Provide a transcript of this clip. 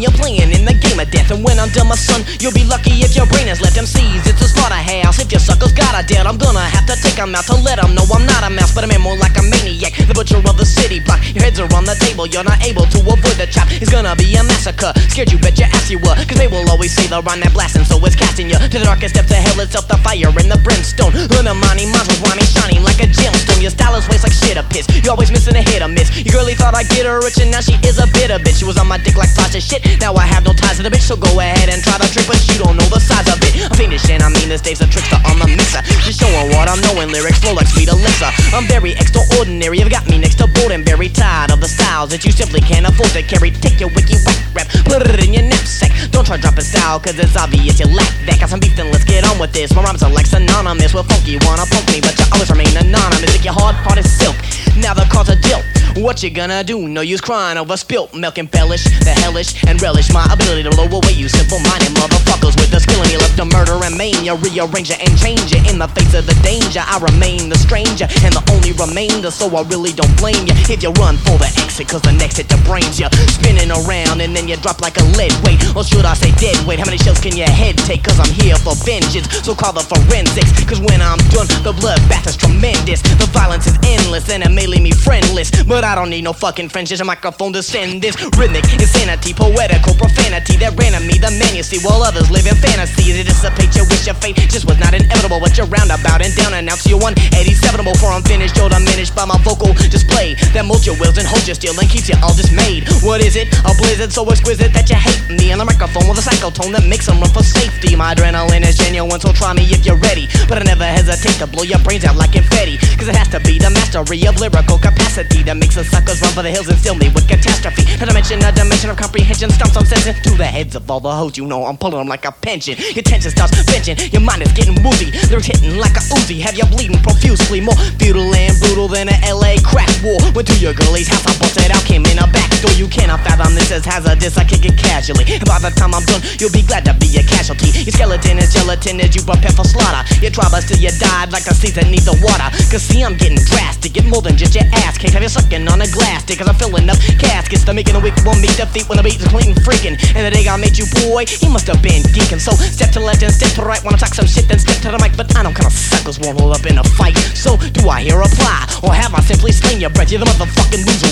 you're playing in the game of death. And when I'm done, my son, you'll be lucky if your brain has left. MCs, it's a slaughterhouse. If your suckers got a dead, I'm gonna have to take 'em out to let 'em know I'm not a mouse, but I'm more like a maniac, the butcher of the city block. Your heads are on the table, you're not able to avoid the chop. It's gonna be a massacre. Scared you, bet your ass you were, cause they will always say the rhyme that blasting, so it's casting you to the darkest depths of hell itself, the fire and the brimstone. Unamani monsters whining, shining like a gemstone. Your style is waste like shit a piss. You're always missing a hit or miss. Your girlie thought I'd get her rich, and now she is a bitter bitch. She was on my dick like flash of shit. Now I have no ties to the bitch, so go ahead and try the trick, but you don't know the size of it. I'm fiendish and I mean this Dave's a trickster on the mixer. Just showing what I'm knowing, lyrics flow like sweet elixir. I'm very extraordinary, you've got me next to Boldenberry. Tired of the styles that you simply can't afford to carry. Take your wiki whack rap, put it in your knapsack. Don't try dropping style, cause it's obvious you lack that. Got some beef, then let's get on with this. My rhymes are like synonymous with funky, wanna punk me, but you always remain anonymous. Think your hard part is silk, now the cards are dealt. What you gonna do? No use crying over spilt milk. Embellish the hellish and relish my ability to blow away you simple-minded motherfuckers with the skill in your left to murder and maim you, rearrange it and change it in the face of the danger. I remain the stranger and the only remainder, so I really don't blame you if you run for the exit, cause the next hit the brains you spinning around and then you drop like a lead weight, or should I say dead weight. How many shells can your head take? Cause I'm here for vengeance, so call the forensics, cause when I'm done the bloodbath is tremendous. The violence is endless and it may leave me friendless, but I don't need no fucking friends, just a microphone to send this rhythmic insanity, poetical profanity that ran at me, the man you see, while others live in fantasy. To dissipate your wish, your fate just was not inevitable, but you're roundabout and down and out to your 187 before I'm finished. You're diminished by my vocal display that molds your wills and holds you still and keeps you all dismayed. What is it? A blizzard so exquisite that you hate me on the microphone with a psychotone that makes them run for safety. My adrenaline is genuine, so try me if you're ready, but I never hesitate to blow your brains out like confetti, cause it has to be the mastery of lyrical capacity that makes a suckers run for the hills and still me with catastrophe. Not to mention a dimension of comprehension stomps some sense into the heads of all the hoes you know. I'm pulling them like a pension. Your tension starts benching, your mind is getting woozy. Lyrics hitting like a Uzi, have you bleeding profusely. More futile and brutal than a LA crack war. Went to your girlie's house, I busted out, came in a back door. You cannot fathom this as hazardous, I kick it casually, and by the time I'm done, you'll be glad to be a casualty. Your skeleton is gelatin as you prepare for slaughter. Your tribe till you died like a season needs the water. Cause see, I'm getting drastic, get more than just your ass kicked. Have you sucking on a glass stick, cause I'm filling up caskets to making a wicked one meet defeat when the beat is clean freaking. And the day I made you boy, he must have been geeking. So step to left and step to right, wanna talk some shit then step to the mic, but I know kind of suckers won't hold up in a fight. So do I hear a reply, or have I simply slain your breath? You're the motherfucking loser